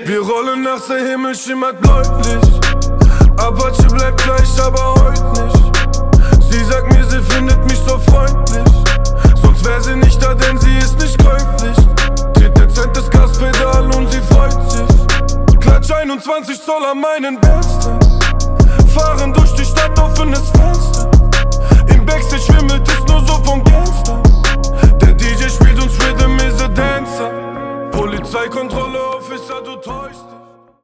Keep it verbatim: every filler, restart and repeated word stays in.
Wir rollen nachts, der Himmel schimmert bläulich. Apache bleibt gleich, aber heute nicht. Sie sagt mir, sie findet mich so freundlich. Sonst wär sie nicht da, denn sie ist nicht käuflich. Tritt dezent das Gaspedal und sie freut sich. Klatsch einundzwanzig Zoll an meinen Bändchen. Fahren durch die Stadt, offenes Fenster. Im Backstage schwimmelt